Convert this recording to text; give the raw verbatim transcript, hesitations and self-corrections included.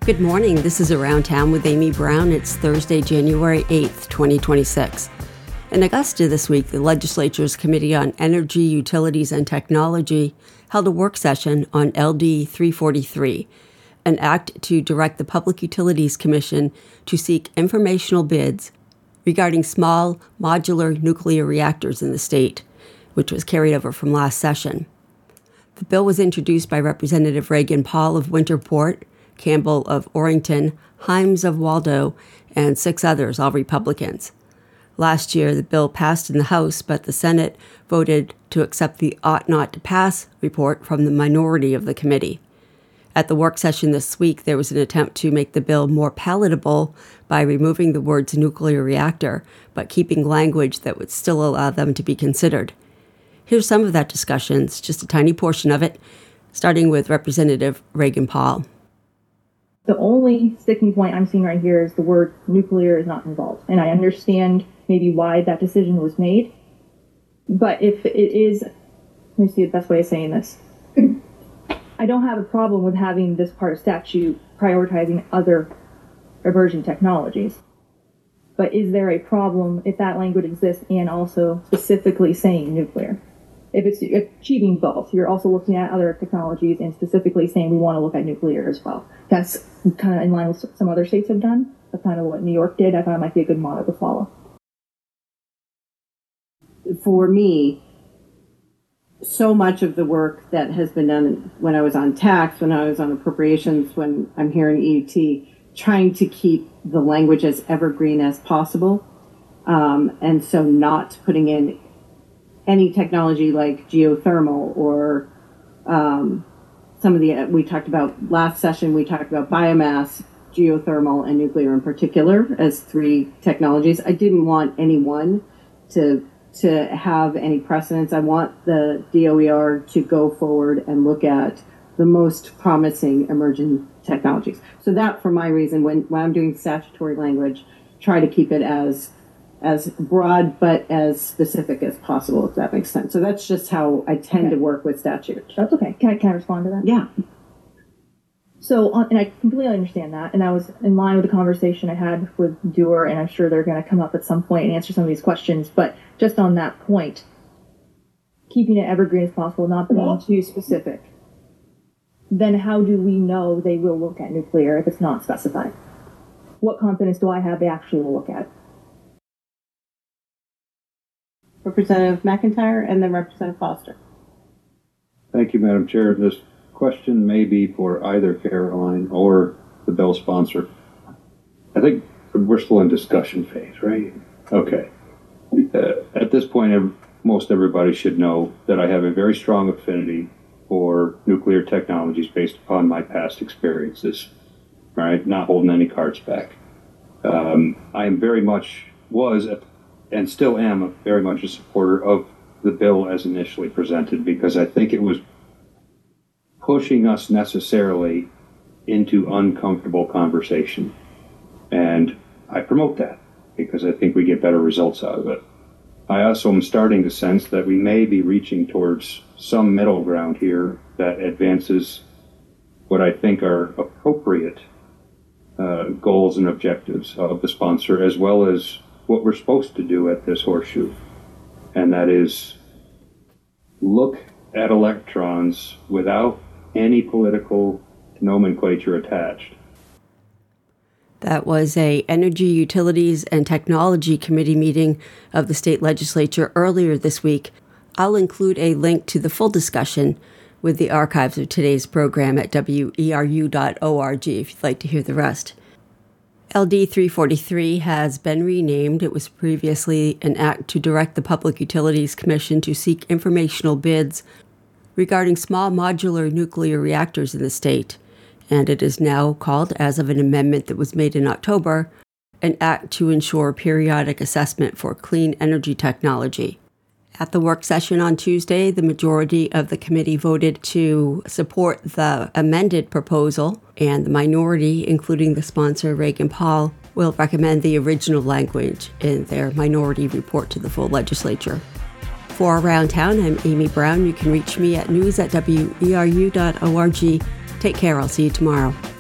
Good morning. This is Around Town with Amy Brown. It's Thursday, January eighth, twenty twenty-six. In Augusta this week, the legislature's Committee on Energy, Utilities, and Technology held a work session on L D three forty-three, an act to direct the Public Utilities Commission to seek informational bids regarding small modular nuclear reactors in the state, which was carried over from last session. The bill was introduced by Representative Reagan Paul of Winterport, Campbell of Orrington, Himes of Waldo, and six others, all Republicans. Last year, the bill passed in the House, but the Senate voted to accept the ought not to pass report from the minority of the committee. At the work session this week, there was an attempt to make the bill more palatable by removing the words nuclear reactor, but keeping language that would still allow them to be considered. Here's some of that discussion, it's just a tiny portion of it, starting with Representative Reagan Paul. The only sticking point I'm seeing right here is the word nuclear is not involved. And I understand maybe why that decision was made. But if it is, let me see the best way of saying this. I don't have a problem with having this part of statute prioritizing other emerging technologies. But is there a problem if that language exists and also specifically saying nuclear? If it's achieving both, you're also looking at other technologies and specifically saying we want to look at nuclear as well. That's kind of in line with some other states have done. That's kind of what New York did. I thought it might be a good model to follow. For me, so much of the work that has been done when I was on tax, when I was on appropriations, when I'm here in E U T, trying to keep the language as evergreen as possible. Um, and so not putting in any technology like geothermal or um, some of the, we talked about last session, we talked about biomass, geothermal, and nuclear in particular as three technologies. I didn't want anyone to to have any precedence. I want the D O E R to go forward and look at the most promising emerging technologies. So that, for my reason, when, when I'm doing statutory language, try to keep it as as broad but as specific as possible, if that makes sense. So that's just how I tend okay. to work with statute. That's okay. Can I, can I respond to that? Yeah. So, and I completely understand that, and that was in line with the conversation I had with Dewar, and I'm sure they're going to come up at some point and answer some of these questions, but just on that point, keeping it evergreen as possible, not being too specific, then how do we know they will look at nuclear if it's not specified? What confidence do I have they actually will look at it? Representative McIntyre and then Representative Foster. Thank you, Madam Chair. This question may be for either Caroline or the bill sponsor. I think we're still in discussion phase, right? Okay. Uh, at this point, most everybody should know that I have a very strong affinity for nuclear technologies based upon my past experiences. All right, not holding any cards back. Um, I am very much was at and still am a, very much a supporter of the bill as initially presented, because I think it was pushing us necessarily into uncomfortable conversation. And I promote that because I think we get better results out of it. I also am starting to sense that we may be reaching towards some middle ground here that advances what I think are appropriate uh, goals and objectives of the sponsor, as well as what we're supposed to do at this horseshoe, and that is look at electrons without any political nomenclature attached. That was a Energy, Utilities, and Technology Committee meeting of the state legislature earlier this week. I'll include a link to the full discussion with the archives of today's program at W E R U dot org if you'd like to hear the rest. L D three forty-three has been renamed. It was previously an act to direct the Public Utilities Commission to seek informational bids regarding small modular nuclear reactors in the state, and it is now called, as of an amendment that was made in October, an act to ensure periodic assessment for clean energy technology. At the work session on Tuesday, the majority of the committee voted to support the amended proposal, and the minority, including the sponsor, Reagan Paul, will recommend the original language in their minority report to the full legislature. For Around Town, I'm Amy Brown. You can reach me at news at W E R U dot org. Take care. I'll see you tomorrow.